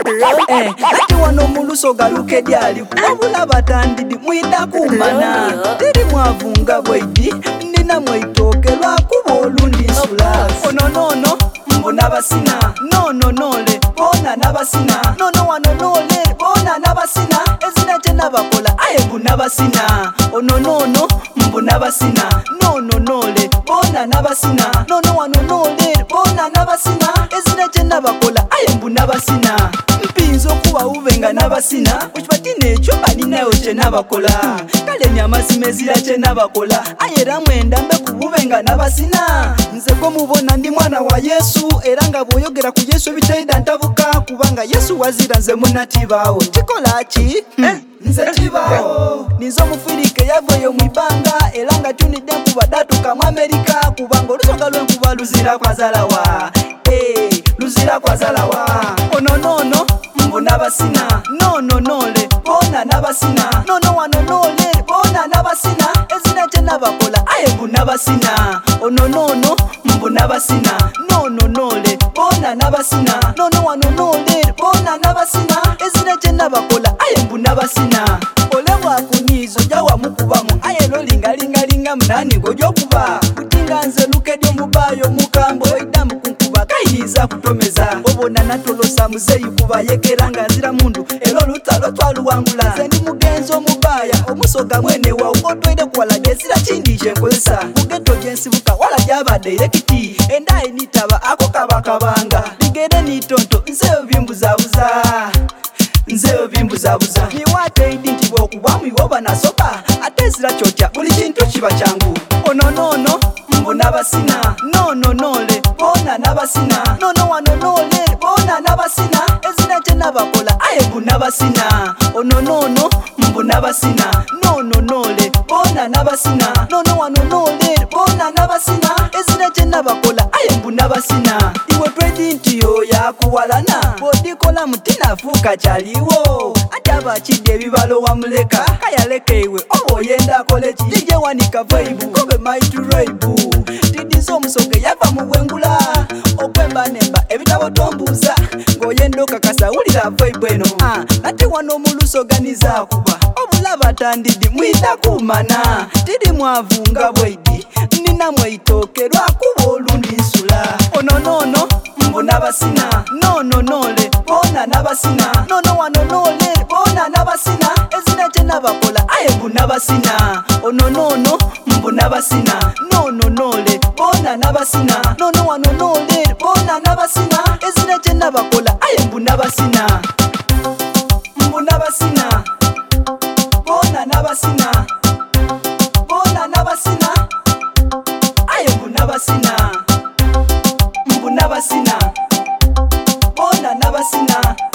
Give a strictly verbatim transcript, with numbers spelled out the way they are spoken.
Eh, ati wano muluso galuke dyali kubabula batandidi mwida kumana tiri mwavunga bwaidi nina mwaitoke lwakuba olundi nsula ono nono mbona basina nono nole bona nabasina nono wano nole bona nabasina ezina kye nabakola aye mbona basina ono nono mbona basina nono nole bona nabasina nono wano nole bona nabasina ezina kye nabakola aye mbona basina mpinzo kuba ubenga nabasina ukibatine ekyo balinayo kye nabakola kale nyamazima ezira kye nabakola ayera mwenda mbe kububenga nabasina nze gwe mubona ndi mwana wa Yesu era nga bw'oyogera ku Yesu ebitaida ntabuka kubanga Yesu wazira nze munatibaawo kikola ki eh, nze tibaawo nizo mufirike yavayo mwibanga era nga tunidde nkuba datuka mu Amerika kubanga olusoga lw'enkuba luzira kwazalawa eh, luzira kwazalawa ono nono mbona basina nono nole bona nabasina nono wano nole bona nabasina ezina kye nabakola aye mbona basina ono nono mbona basina nono nole bona nabasina nono wano nole bona nabasina ezina kye nabakola aye mbona basina olebwa kunyizo jawa mukubamu aye lolingalingalinga munani gojyokuba kutinga nze lukedyo mubayo mukambo oidamu kunkuba kayiriza kutomeza obona natolosa muzeyi kuba yekeranga nzira mundu elo lutalo twaluwangula nze ndi mugenzi omubaya omusoga mwene wa otwaire kuwala gyesira kindi kyenkozesa mugeto gyensibuka wala gyabadde irekiti endayi nitaba ako kabakabanga ligere nitonto nzeyo bimbuzabuza nzeyo bimbuzabuza niwateidi nti bwokuba mwiwoba nasoba ate zira kyotya buli kintu kiba kyangu ono nono mbona basina nono nole bona nabasina nono wano nole bona nabasina ezina kye nabakola aye mbona basina ono nono mbona basina nono nole bona nabasina nono wano nole bona nabasina ezina kye nabakola aye mbona basina iwe twedi nti yo yakuwalana bw'odikola mutinafuuka kyaliwo ate abakidde ebibalo wamuleka kayaleka iwe oba oyenda akole ki jije wanika vaibu kobe maituraibu tidiza omusoge yava mu bwengula okwemba nemba ebitabo tombuuza ng'oyenda okakasa wulira vaibu eno ah, ate wano omulusoganiza kuba obulaba tandidi mwita kumana tiri mwavunga bwaidi nina mwaitoke lwakuba olundi nsula ono nono mbona basina nono nole bona nabasina nono wano nole bona nabasina ezina kye nabakola aye mbona basina ono nono mbona basina nono nole bona nabasina nono wano nole bona nabasina ezina kye nabakola aye mbona basina mbona basina bona nabasina bona nabasina aye mbona basina mbona basina bona nabasina